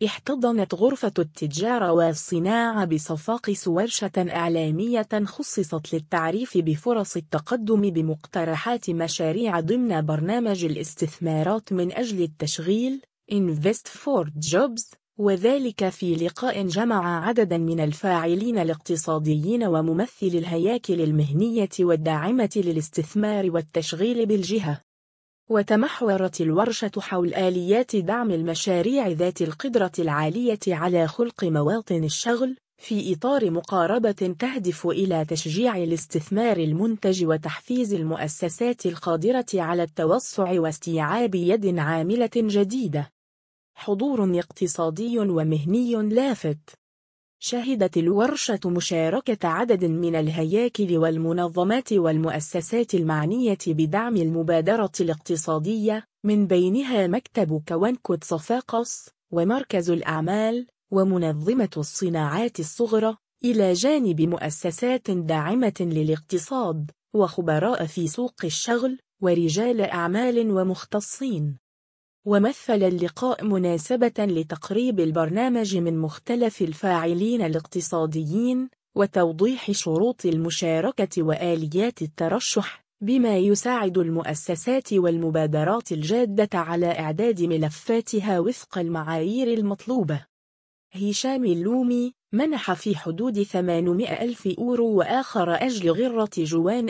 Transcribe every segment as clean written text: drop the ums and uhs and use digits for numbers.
احتضنت غرفة التجارة والصناعة بصفاقس ورشة إعلامية خصصت للتعريف بفرص التقدم بمقترحات مشاريع ضمن برنامج الاستثمارات من أجل التشغيل Invest for Jobs، وذلك في لقاء جمع عددا من الفاعلين الاقتصاديين وممثلي الهياكل المهنية والداعمة للاستثمار والتشغيل بالجهة. وتمحورت الورشة حول آليات دعم المشاريع ذات القدرة العالية على خلق مواطن الشغل في إطار مقاربة تهدف إلى تشجيع الاستثمار المنتج وتحفيز المؤسسات القادرة على التوسع واستيعاب يد عاملة جديدة. حضور اقتصادي ومهني لافت. شهدت الورشة مشاركة عدد من الهياكل والمنظمات والمؤسسات المعنية بدعم المبادرة الاقتصادية، من بينها مكتب كوانكوت صفاقس ومركز الأعمال ومنظمة الصناعات الصغرى، إلى جانب مؤسسات داعمة للاقتصاد وخبراء في سوق الشغل ورجال أعمال ومختصين. ومثل اللقاء مناسبة لتقريب البرنامج من مختلف الفاعلين الاقتصاديين وتوضيح شروط المشاركة وآليات الترشح، بما يساعد المؤسسات والمبادرات الجادة على إعداد ملفاتها وفق المعايير المطلوبة. هشام اللومي منح في حدود 800,000 يورو وآخر أجل غرة جوان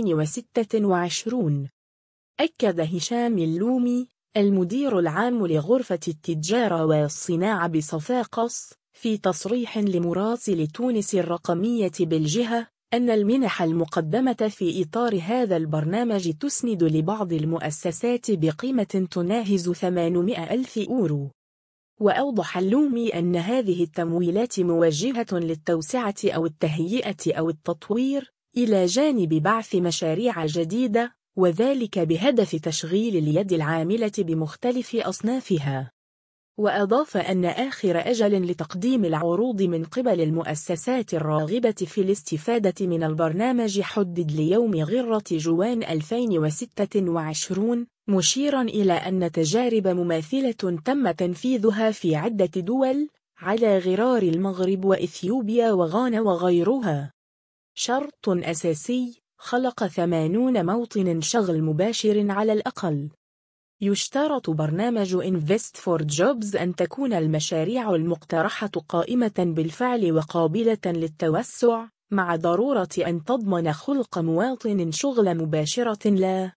2026. أكد هشام اللومي المدير العام لغرفة التجارة والصناعة بصفاقس في تصريح لمراسل تونس الرقمية بالجهة أن المنح المقدمة في إطار هذا البرنامج تسند لبعض المؤسسات بقيمة تناهز 800,000 يورو. وأوضح اللومي أن هذه التمويلات موجهة للتوسعة أو التهيئة أو التطوير إلى جانب بعث مشاريع جديدة، وذلك بهدف تشغيل اليد العاملة بمختلف أصنافها. وأضاف أن آخر أجل لتقديم العروض من قبل المؤسسات الراغبة في الاستفادة من البرنامج حدد ليوم غرة جوان 2026، مشيرا إلى أن تجارب مماثلة تم تنفيذها في عدة دول على غرار المغرب وإثيوبيا وغانا وغيرها. شرط أساسي: خلق 80 موطن شغل مباشر على الأقل. يشترط برنامج Invest for Jobs أن تكون المشاريع المقترحة قائمة بالفعل وقابلة للتوسع، مع ضرورة أن تضمن خلق مواطن شغل مباشرة لا